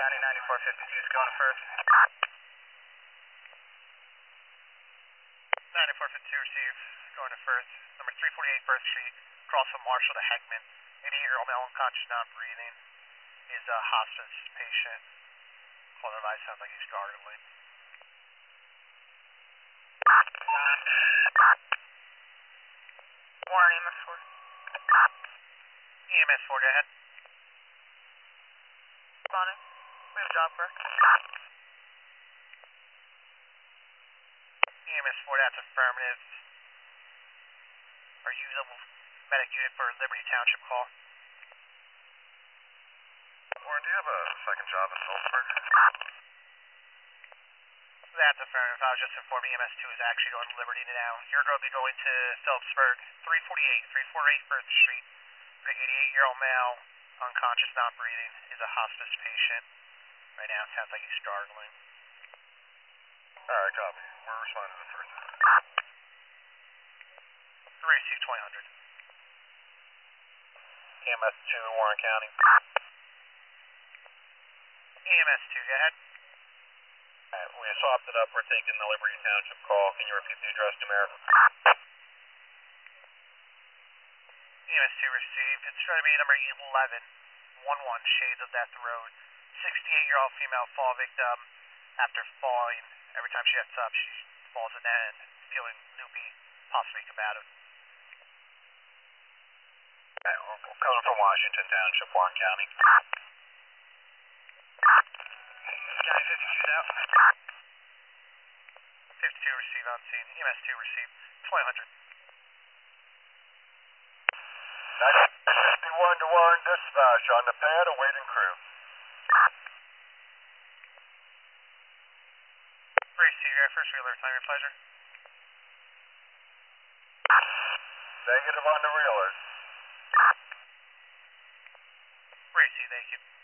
County, 9452 is going to first. 9452 receive, going to first. Number 348 First Street, across from Marshall to Heckman. 88-year-old male unconscious, not breathing. Is a hospice patient. Caller advice sounds like he's gargling. Warren, EMS 4. EMS 4, go ahead. Responding. We have a job for. EMS 4, that's affirmative. Are you the medic unit for Liberty Township call? Warren, do you have a second job in Phillipsburg? That's affirmative. I was just informing EMS 2 is actually going to Liberty now. You're going to be going to Phillipsburg, 348 First Street. An 88-year-old male, unconscious, not breathing, is a hospice patient. Right now, it sounds like he's gargling. Alright, copy. We're responding to the first. Receive 2000. EMS 2, Warren County. EMS 2, go ahead. Alright, we swapped it up. We're taking the Liberty Township call. Can you repeat the address numerical? EMS 2 received. It's going to be number 1111 Shades of Death Road. 68-year-old female fall victim. After falling, every time she gets up, she falls in and feeling loopy, possibly combative. Alright, we're coming from Washington Township, Warren County. County 52's out. 52 receive on scene. EMS 2 receive 2000. 91 to Warren Dispatch on the pad awaiting crew. Receive Air First Wheeler, time your pleasure. Negative on the reeler. Receive, thank you.